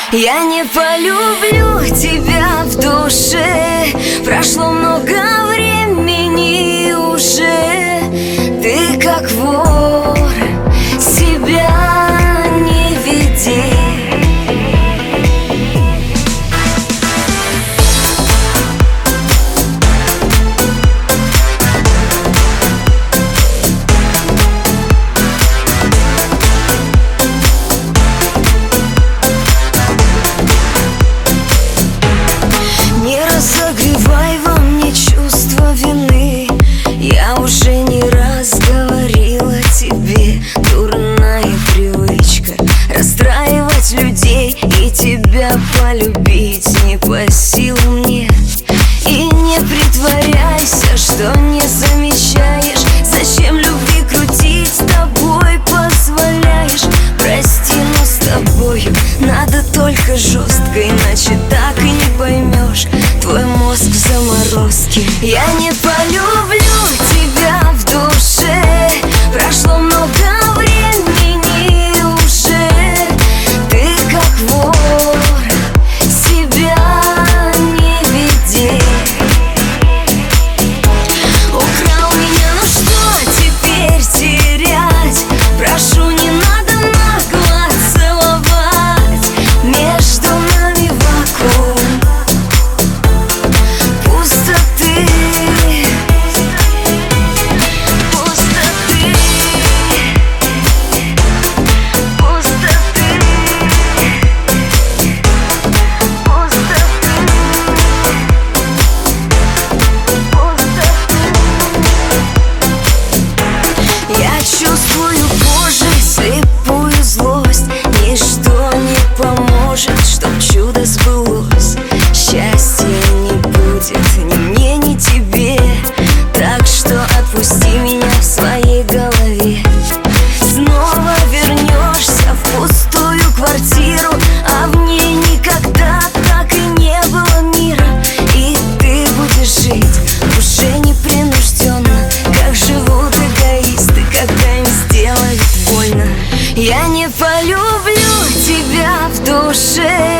Я не полюблю тебя в душе. Прошло много времени уже. Ты как вор, себя не веди. Разогревай во мне чувство вины. Я уже не раз говорила тебе, дурная привычка расстраивать людей и тебя полюбить не по силам мне. И не притворяйся, что не замечаешь, зачем любви крутить, с тобой позволяешь. Прости, но с тобою надо только жестко, иначе так и не поймешь. Твой мозг в заморозке. Я не полюблю тебя в душе. Прошло много времени уже. Ты как вор, себя не веди. Украл меня, ну что теперь терять? Прошу, не надо нагло целовать. Между нами вакуум. Чувствую кожей слепую злость. Ничто не поможет, чтоб чудо сбылось. Счастья не будет ни мне, ни тебе. Так что отпусти меня в своей голове. Снова вернешься в пустую квартиру, а в ней никогда так и не было мира. И ты будешь жить уже непринужденно, как живут эгоисты, когда им сделают больно. Я не полюблю тебя в душе.